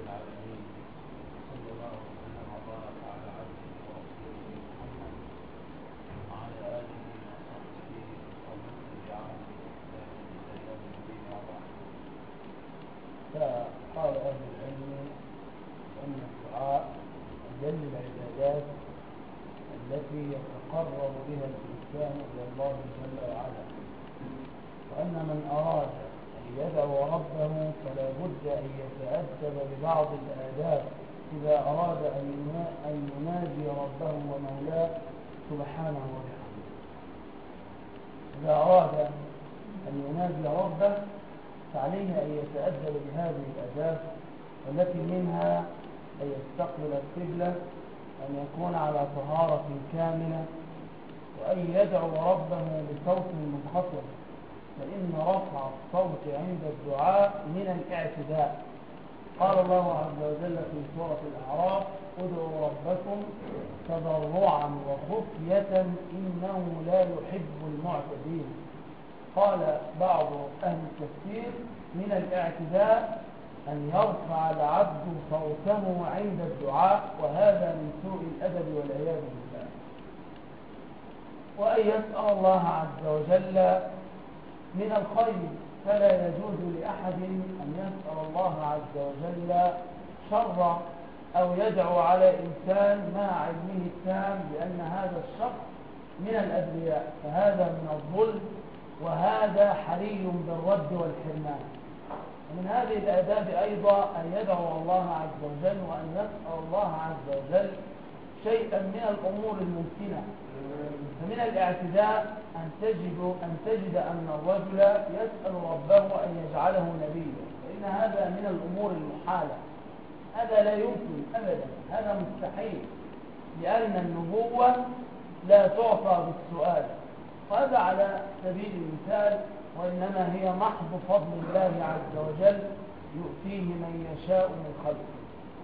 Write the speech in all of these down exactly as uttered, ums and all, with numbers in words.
العالمين، صلى الله وسلم وبارك على عبده ورسوله محمد وعلى آله وصحبه ومن تبعهم بإحسان إلى يوم الدين وبعد. فقال أهل العلم أن الدعاء أجل العبادات التي يتقرب بها الإنسان إلى الله جل وعلا، وأن من أراد أن يدعو ربه فلا بد أن يتأدب ببعض الآداب إذا أراد أن يناجي ربه ومولاه سبحانه وتعالى. إذا أراد أن يناجي ربه فعليه أن يتأدب بهذه الآداب، والتي منها أن يستقبل القبلة، أن يكون على طهارة كاملة، وأن يدعو ربه بصوت منخفض، فإن رفع الصوت عند الدعاء من الاعتداء. قال الله عز وجل في سورة الأعراف: ادعوا ربكم تضرعا وخفية إنه لا يحب المعتدين. قال بعض أهل التفسير: من الاعتداء أن يرفع العبد صوته عند الدعاء، وهذا من سوء الأدب والعياذ بالله. وأن يسأل الله عز وجل من الخير، فلا يجوز لأحد أن يسأل الله عز وجل شر أو يدعو على إنسان مع علمه التام بأن هذا الشخص من الأبرياء، فهذا من الظلم، وهذا حري بالرد والحرمان. ومن هذه الآداب أيضا أن يدعو الله عز وجل وأن يسأل الله عز وجل شيئا من الأمور الممكنة. فمن الاعتداء أن تجد أن تجد أن الرجل يسأل ربه أن يجعله نبيا، فإن هذا من الأمور المحالة، هذا لا يمكن أبدا، هذا مستحيل، لأن النبوة لا تعطى بالسؤال، وهذا على سبيل المثال، وإنما هي محض فضل الله عز وجل يؤتيه من يشاء من خلقه.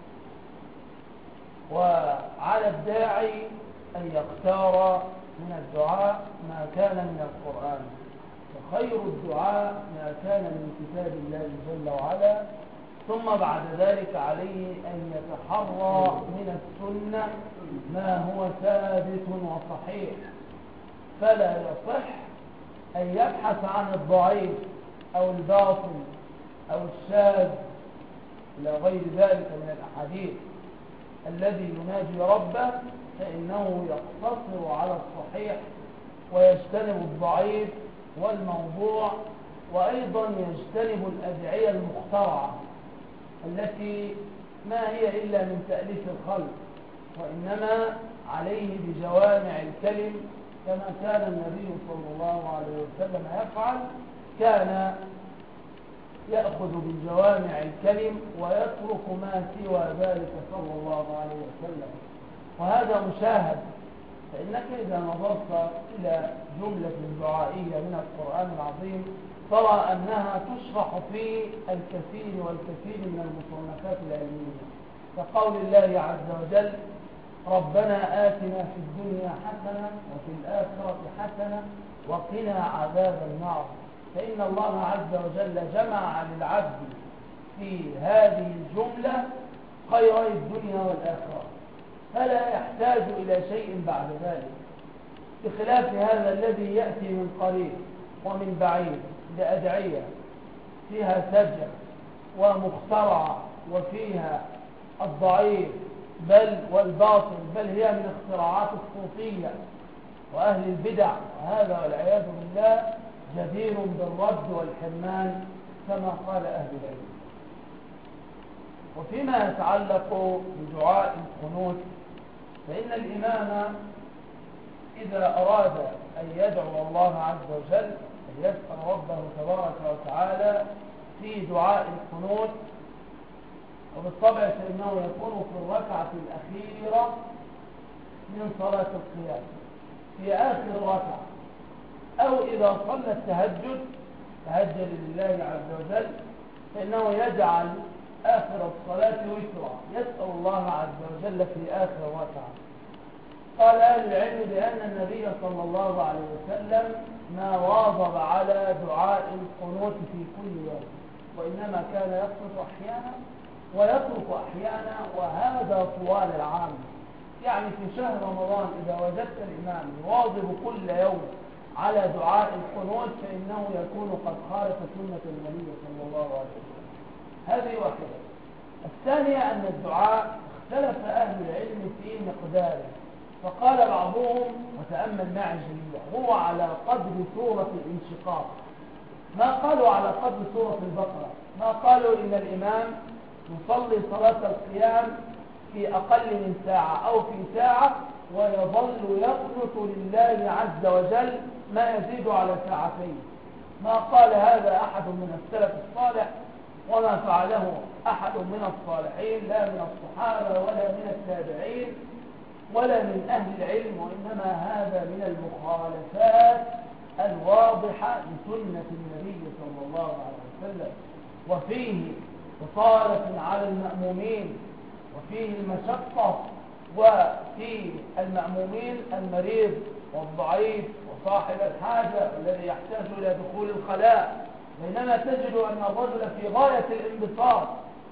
وعلى الداعي أن يختار من الدعاء ما كان من القرآن، فخير الدعاء ما كان من كتاب الله جل وعلا، ثم بعد ذلك عليه أن يتحرى من السنة ما هو ثابت وصحيح، فلا يصح أن يبحث عن الضعيف أو الباطل أو الشاذ إلى غير ذلك من الأحاديث الذي يناجي ربه، فإنه يقتصر على الصحيح ويجتنب الضعيف والموضوع، وأيضا يجتنب الأدعية المخترعة التي ما هي إلا من تأليف الخلق، وإنما عليه بجوامع الكلم كما كان النبي صلى الله عليه وسلم يفعل. كان يأخذ بجوامع الكلم ويترك ما سوى ذلك صلى الله عليه وسلم، وهذا مشاهد. فإنك إذا نظرت إلى جملة دعائية من القرآن العظيم ترى أنها تشرح في الكثير والكثير من المصنفات العلمية، كقول الله عز وجل: ربنا آتنا في الدنيا حسنة وفي الآخرة حسنة وقنا عذاب النار. فإن الله عز وجل جمع للعبد في هذه الجملة خيري الدنيا والآخرة، فلا يحتاج إلى شيء بعد ذلك، بخلاف هذا الذي يأتي من قريب ومن بعيد بأدعية فيها سجع ومخترعة وفيها الضعيف بل والباطل، بل هي من اختراعات الصوفية وأهل البدع، وهذا والعياذ بالله جدير بالرد والحرمان كما قال أهل العلم. وفيما يتعلق بدعاء القنوت، فإن الإمام إذا أراد أن يدعو الله عز وجل أن يسأل ربه تبارك وتعالى في دعاء القنوت، وبالطبع فإنه يكون في الركعة الأخيرة من صلاة القيام في آخر الركعة، أو إذا صلى التهجد تهجد لله عز وجل، فإنه يجعل آخر الصلاة وترا، يسأل الله عز وجل في آخر الركعة. قال أهل العلم بأن النبي صلى الله عليه وسلم ما واظب على دعاء القنوت في كل يوم، وإنما كان يقنط أحيانا ويترك أحيانا، وهذا طوال العام. يعني في شهر رمضان إذا وجدت الإمام يواظب كل يوم على دعاء القنوت فإنه يكون قد خالف سنة النبي صلى الله عليه وسلم. هذه واحدة. الثانية أن الدعاء اختلف أهل العلم في مقداره، فقال بعضهم، وتأمل معي جيدا، هو على قدر سورة الانشقاق، ما قالوا على قدر سورة البقرة، ما قالوا إن الإمام يصلي صلاة القيام في أقل من ساعة أو في ساعة ويظل يقنط لله عز وجل ما يزيد على ساعتين. ما قال هذا أحد من السلف الصالح، وما فعله أحد من الصالحين، لا من الصحابة ولا من التابعين ولا من أهل العلم، وإنما هذا من المخالفات الواضحة لسنة النبي صلى الله عليه وسلم، وفيه إطالة على المأمومين، وفيه المشقة، وفي المأمومين المريض والضعيف وصاحب الحاجة الذي يحتاج إلى دخول الخلاء، بينما تجد أن الرجل في غاية الانبساط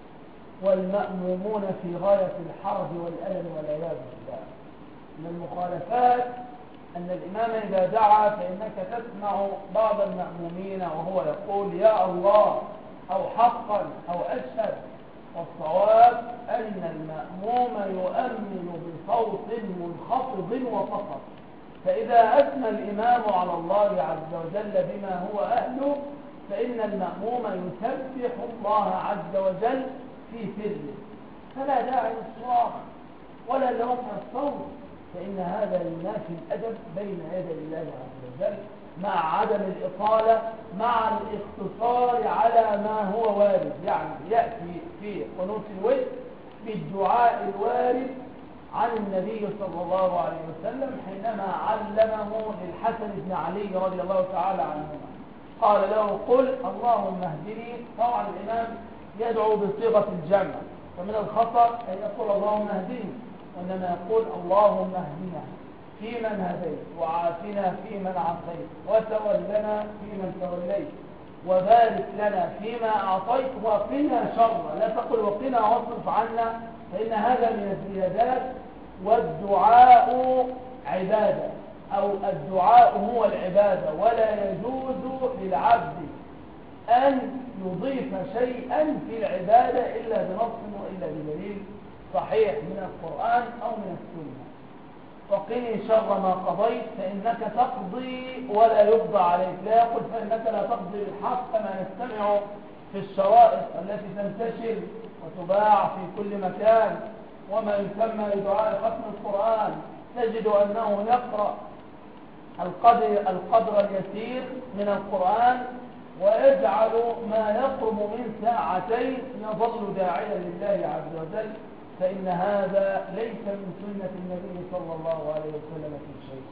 والمأمومون في غاية الحرج والألم والعياذ بالله. من المخالفات أن الإمام إذا دعا فإنك تسمع بعض المأمومين وهو يقول يا الله أو حقا أو أشهد، والصواب أن المأموم يؤمن بصوت منخفض وفقط. فإذا أثنى الإمام على الله عز وجل بما هو أهله فإن المأموم يسبح الله عز وجل في سره، فلا داعي للصراخ ولا لرفع الصوت، فإن هذا ينافي الأدب بين يدي الله عز وجل، مع عدم الإطالة، مع الاقتصار على ما هو وارد. يعني يأتي في قنوت الوتر بالدعاء الوارد عن النبي صلى الله عليه وسلم حينما علمه للحسن بن علي رضي الله تعالى عنهما، قال له قل اللهم اهدني. طبعا الإمام يدعو بصيغة الجمع، فمن الخطأ أن يقول اللهم اهدني، وإنما يقول اللهم اهدنا فيمن هديت، وعافنا فيمن عافيت، وتولنا فيمن توليت، وبارك لنا فيما أعطيت، وقنا شر. لا تقل وقنا واصرف عنا، فإن هذا من الزيادات، والدعاء عبادة، أو الدعاء هو العبادة، ولا يجوز للعبد أن يضيف شيئا في العبادة إلا بنص وإلا بدليل صحيح من القرآن أو من السنة. وقني شر ما قضيت فإنك تقضي ولا يقضى عليك. لا يقول فإنك لا تقضي بالحق كما نستمع في الشرائط التي تنتشر وتباع في كل مكان، وما يسمى بدعاء ختم القرآن، تجد أنه يقرأ القدر, القدر اليسير من القرآن ويجعل ما يقرب من ساعتين يظل داعيا لله عز وجل، فإن هذا ليس من سنة النبي صلى الله عليه وسلم في شيء.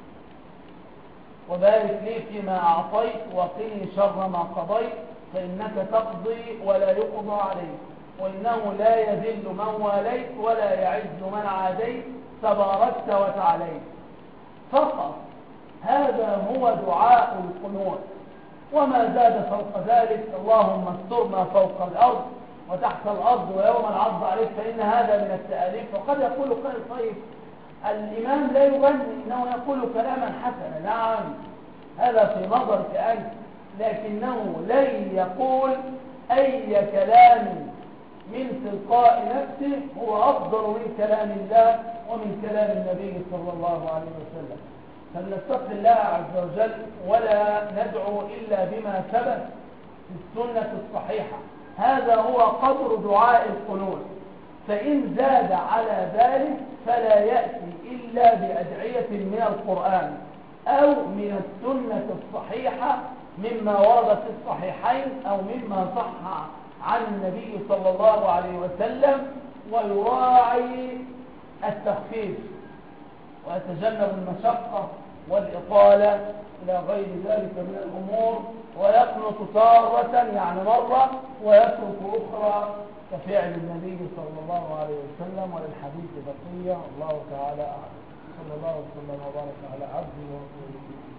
وبارك لي فيما أعطيت وقني شر ما قضيت فإنك تقضي ولا يقضى عليك، وإنه لا يذل من واليت ولا يعز من عاديت، تباركت وتعاليت. فقط هذا هو دعاء القنوت، وما زاد فوق ذلك اللهم استرنا فوق الأرض وتحت الأرض ويوم العرض عليك، فإن هذا من التأليف. وقد يقول قائل طيب الإمام لا يغني، إنه يقول كلاما حسنا. نعم هذا في نظرك أنت، لكنه لن يقول أي كلام من تلقاء نفسه هو أفضل من كلام الله ومن كلام النبي صلى الله عليه وسلم. فلنتقي الله عز وجل ولا ندعو إلا بما ثبت في السنة الصحيحة. هذا هو قدر دعاء القنوت، فإن زاد على ذلك فلا يأتي إلا بأدعية من القرآن أو من السنة الصحيحة مما ورد في الصحيحين أو مما صح عن النبي صلى الله عليه وسلم، ويراعي التخفيف ويتجنب المشقة والإطالة إلى غير ذلك من الأمور، ويقنط تارة يعني مرة ويترك أخرى كفعل النبي صلى الله عليه وسلم. وللحديث بقية، الله تعالى أعلم. صلى الله وسلم وبارك على عبده ورسوله.